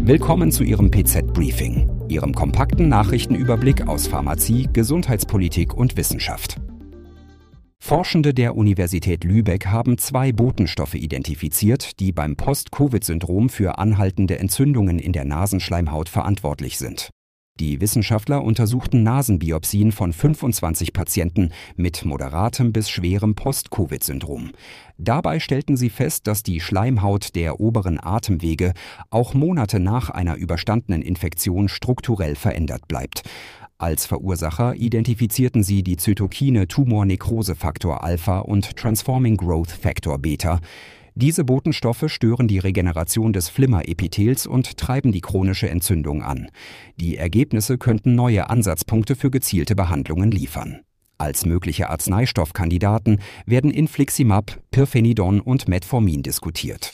Willkommen zu Ihrem PZ-Briefing, Ihrem kompakten Nachrichtenüberblick aus Pharmazie, Gesundheitspolitik und Wissenschaft. Forschende der Universität Lübeck haben 2 Botenstoffe identifiziert, die beim Post-Covid-Syndrom für anhaltende Entzündungen in der Nasenschleimhaut verantwortlich sind. Die Wissenschaftler untersuchten Nasenbiopsien von 25 Patienten mit moderatem bis schwerem Post-Covid-Syndrom. Dabei stellten sie fest, dass die Schleimhaut der oberen Atemwege auch Monate nach einer überstandenen Infektion strukturell verändert bleibt. Als Verursacher identifizierten sie die Zytokine Tumor-Nekrose-Faktor Alpha und Transforming Growth Factor Beta. Diese Botenstoffe stören die Regeneration des Flimmerepithels und treiben die chronische Entzündung an. Die Ergebnisse könnten neue Ansatzpunkte für gezielte Behandlungen liefern. Als mögliche Arzneistoffkandidaten werden Infliximab, Pirfenidon und Metformin diskutiert.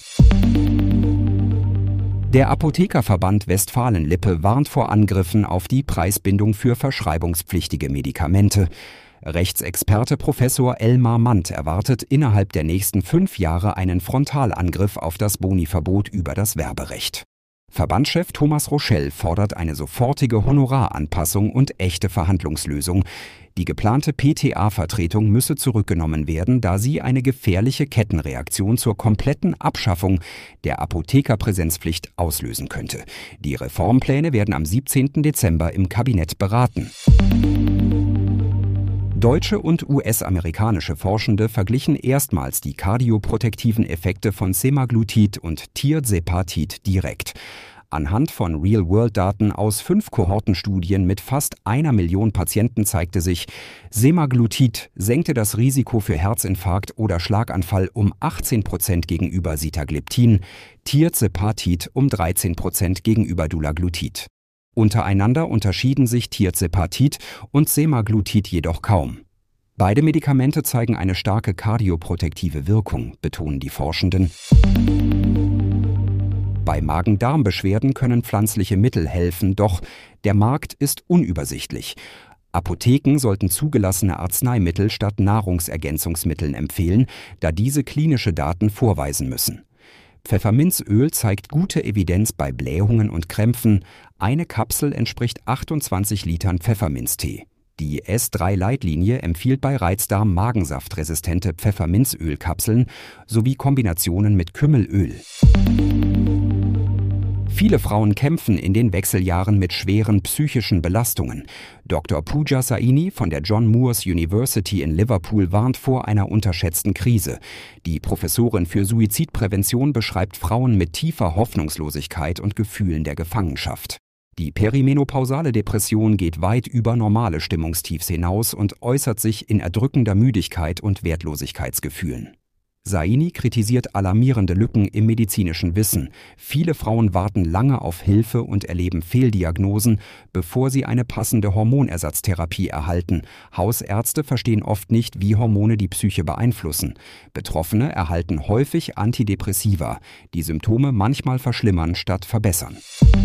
Der Apothekerverband Westfalen-Lippe warnt vor Angriffen auf die Preisbindung für verschreibungspflichtige Medikamente. Rechtsexperte Professor Elmar Mandt erwartet innerhalb der nächsten 5 Jahre einen Frontalangriff auf das Boni-Verbot über das Werberecht. Verbandschef Thomas Rochelle fordert eine sofortige Honoraranpassung und echte Verhandlungslösung. Die geplante PTA-Vertretung müsse zurückgenommen werden, da sie eine gefährliche Kettenreaktion zur kompletten Abschaffung der Apothekerpräsenzpflicht auslösen könnte. Die Reformpläne werden am 17. Dezember im Kabinett beraten. Deutsche und US-amerikanische Forschende verglichen erstmals die kardioprotektiven Effekte von Semaglutid und Tirzepatid direkt. Anhand von Real-World-Daten aus 5 Kohortenstudien mit fast 1 Million Patienten zeigte sich, Semaglutid senkte das Risiko für Herzinfarkt oder Schlaganfall um 18% gegenüber Sitagliptin, Tirzepatid um 13% gegenüber Dulaglutid. Untereinander unterschieden sich Tirzepatid und Semaglutid jedoch kaum. Beide Medikamente zeigen eine starke kardioprotektive Wirkung, betonen die Forschenden. Bei Magen-Darm-Beschwerden können pflanzliche Mittel helfen, doch der Markt ist unübersichtlich. Apotheken sollten zugelassene Arzneimittel statt Nahrungsergänzungsmitteln empfehlen, da diese klinische Daten vorweisen müssen. Pfefferminzöl zeigt gute Evidenz bei Blähungen und Krämpfen. Eine Kapsel entspricht 28 Litern Pfefferminztee. Die S3-Leitlinie empfiehlt bei Reizdarm magensaftresistente Pfefferminzölkapseln sowie Kombinationen mit Kümmelöl. Viele Frauen kämpfen in den Wechseljahren mit schweren psychischen Belastungen. Dr. Pooja Saini von der John Moores University in Liverpool warnt vor einer unterschätzten Krise. Die Professorin für Suizidprävention beschreibt Frauen mit tiefer Hoffnungslosigkeit und Gefühlen der Gefangenschaft. Die perimenopausale Depression geht weit über normale Stimmungstiefs hinaus und äußert sich in erdrückender Müdigkeit und Wertlosigkeitsgefühlen. Saini kritisiert alarmierende Lücken im medizinischen Wissen. Viele Frauen warten lange auf Hilfe und erleben Fehldiagnosen, bevor sie eine passende Hormonersatztherapie erhalten. Hausärzte verstehen oft nicht, wie Hormone die Psyche beeinflussen. Betroffene erhalten häufig Antidepressiva, die Symptome manchmal verschlimmern statt verbessern.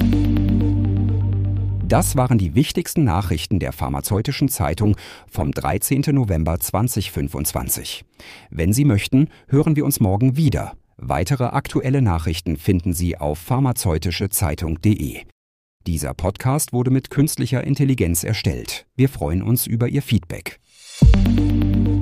Das waren die wichtigsten Nachrichten der Pharmazeutischen Zeitung vom 13. November 2025. Wenn Sie möchten, hören wir uns morgen wieder. Weitere aktuelle Nachrichten finden Sie auf pharmazeutischezeitung.de. Dieser Podcast wurde mit künstlicher Intelligenz erstellt. Wir freuen uns über Ihr Feedback.